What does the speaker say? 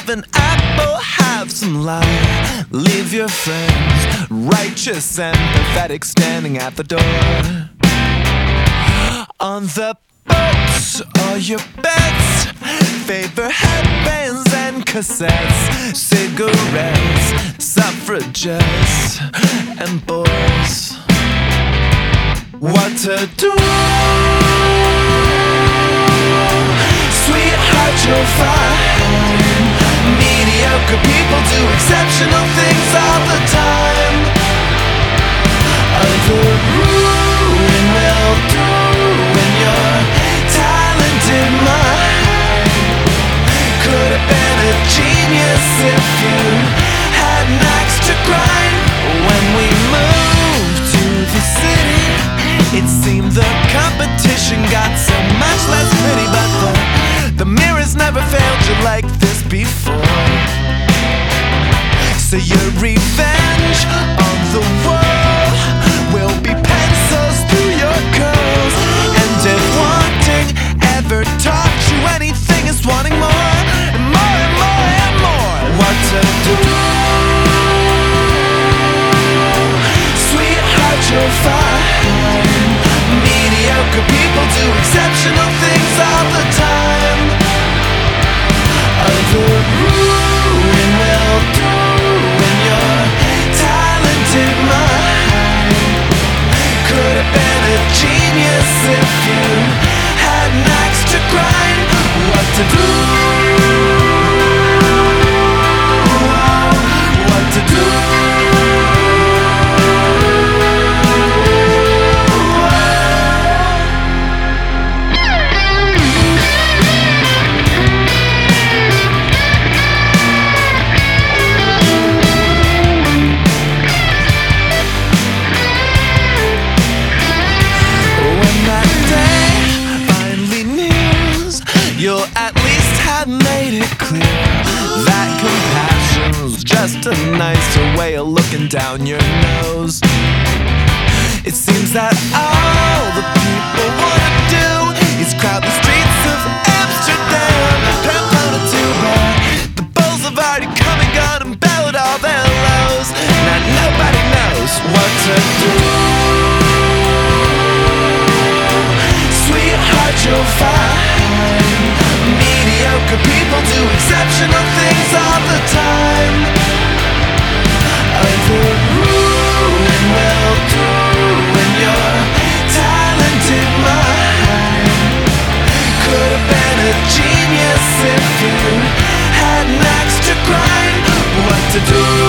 Have an apple, have some lime. Leave your friends, righteous and pathetic, standing at the door. On the boats, all your bets, favor headbands and cassettes, cigarettes, suffragettes, and boys. What to do? Sweetheart, you're fine. Mediocre people do exceptional things all the time. The ruin will do in your talented mind. Could have been a genius if you had an axe to grind. When we moved to the city, it seemed the competition got so much less pretty. But the mirrors never failed you like this before. So your revenge on the world will be pencils through your curls. And if wanting ever taught you anything, is wanting more and more and more and more. What to do? Sweetheart, you're fine. Mediocre people do exceptional things all the time. The ruin will do in your talented mind. Could have been a genius if you had an axe to grind. What to do? What to do? You'll at least have made it clear that compassion's just a nicer way of looking down your nose. It seems that all the people wanna do is crowd the streets of Amsterdam, Pamplona too, but the bulls have already come and gone and bellowed all their lows. Now nobody knows what to do. Sweetheart, you're fine. Mediocre people do exceptional things all the time. The ruin will do in your talented mind. Could have been a genius if you had an axe to grind. What to do?